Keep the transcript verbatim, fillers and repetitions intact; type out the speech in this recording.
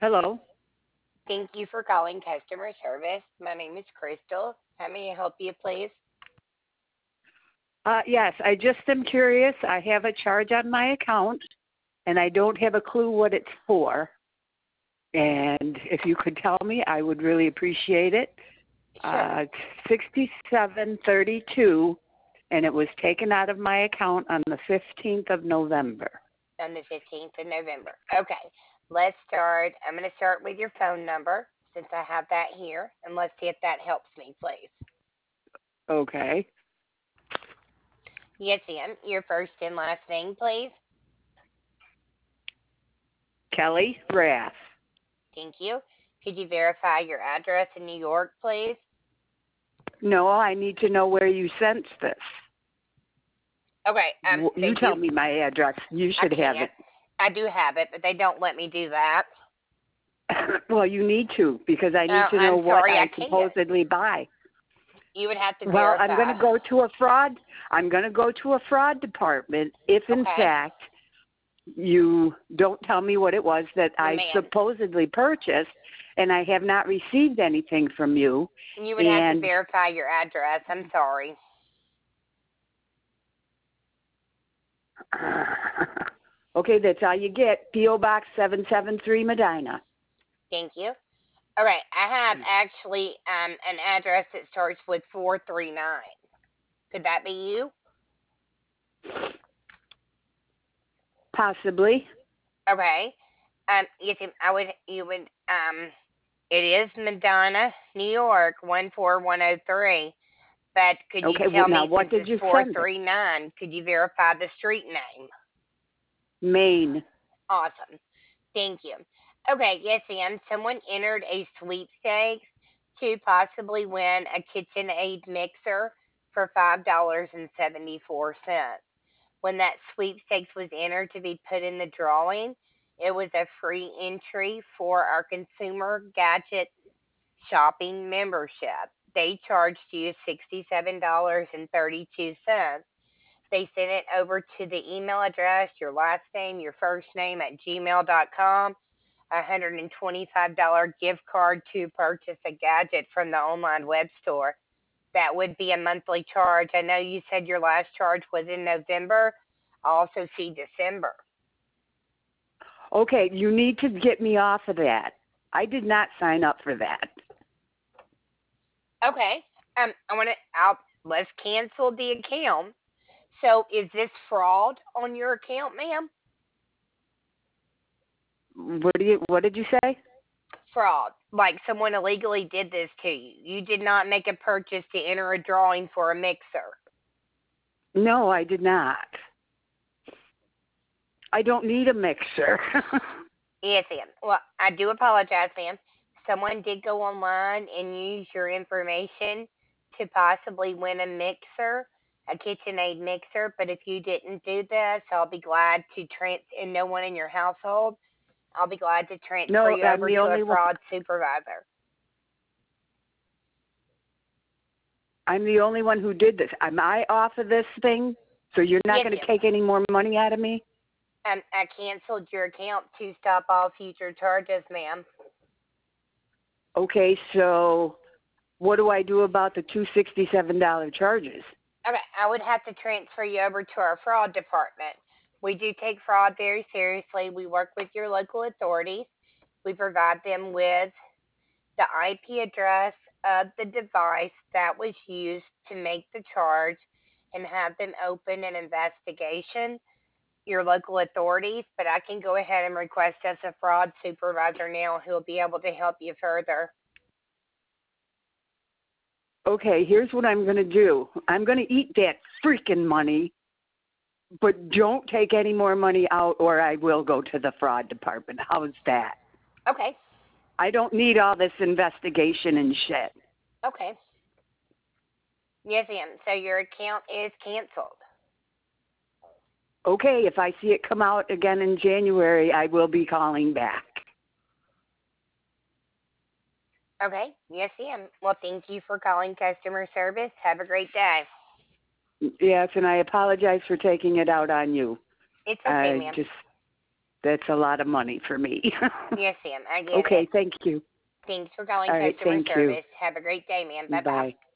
Hello. Thank you for calling customer service. My name is Crystal. How may I help you, please? Uh, yes, I just am curious. I have a charge on my account, and I don't have a clue what it's for. And if you could tell me, I would really appreciate it. Sure. Uh, it's sixty-seven thirty-two, and it was taken out of my account on the fifteenth of November. On the fifteenth of November. Okay. Let's start. I'm going to start with your phone number since I have that here, and let's see if that helps me, please. Okay. Yes, ma'am. Your first and last name, please. Kelly Rath. Thank you. Could you verify your address in New York, please? No, I need to know where you sent this. Okay. Um. W- They You tell do. me my address. You I should have can't. it. I do have it, but they don't let me do that. Well, you need to because I Oh, need to know I'm what sorry. I I can't. supposedly buy. You would have to Well, I'm going verify. to go to a fraud. I'm going to go to a fraud department if, in Okay. fact, you don't tell me what it was that Well, I ma'am, supposedly purchased, and I have not received anything from you. you would have to And verify your address. I'm sorry. okay, that's all you get. P O Box seven seven three, Medina. Thank you. All right. I have actually um an address that starts with four three nine. Could that be you? Possibly. Okay. Um, you can. I would. You would. Um, it is Medina, New York, one four one zero three. But could you Okay, well, tell now me, what since did it's you four send it? three nine, could you verify the street name? Maine. Awesome. Thank you. Okay, yes, ma'am. Someone entered a sweepstakes to possibly win a KitchenAid mixer for five dollars and seventy four cents. When that sweepstakes was entered to be put in the drawing, it was a free entry for our consumer gadget shopping membership. They charged you sixty seven dollars and thirty two cents. They sent it over to the email address, your last name, your first name at gmail dot com, a one hundred twenty-five dollars gift card to purchase a gadget from the online web store. That would be a monthly charge. I know you said your last charge was in November. I also see December. Okay, you need to get me off of that. I did not sign up for that. Okay. Um, I want to. I'll let's cancel the account. So, is this fraud on your account, ma'am? What do you? What did you say? Fraud. Like someone illegally did this to you. You did not make a purchase to enter a drawing for a mixer. No, I did not. I don't need a mixer. Yes, ma'am. Well, I do apologize, ma'am. Someone did go online and use your information to possibly win a mixer, a KitchenAid mixer. But if you didn't do this, I'll be glad to trans and no one in your household, I'll be glad to transfer No, you I'm over the to a only one. fraud supervisor. I'm the only one who did this. Am I off of this thing? So you're not Yes, going to ma'am. take any more money out of me? Um, I canceled your account to stop all future charges, ma'am. Okay, so what do I do about the two sixty-seven dollar charges? Okay, I would have to transfer you over to our fraud department. We do take fraud very seriously. We work with your local authorities. We provide them with the I P address of the device that was used to make the charge and have them open an investigation, your local authorities. But I can go ahead and request us a fraud supervisor now who will be able to help you further. Okay, here's what I'm going to do. I'm going to eat that freaking money, but don't take any more money out or I will go to the fraud department. How's that? Okay, I don't need all this investigation and shit. okay. Yes, ma'am. So your account is canceled. Okay, if I see it come out again in January, I will be calling back. Okay. Yes, ma'am. Well, thank you for calling customer service. Have a great day. Yes, and I apologize for taking it out on you. It's okay, I ma'am. just That's a lot of money for me. Yes, ma'am. I get Okay, it. thank you. Thanks for calling All right, customer thank you. service. Have a great day, ma'am. Bye bye. Bye.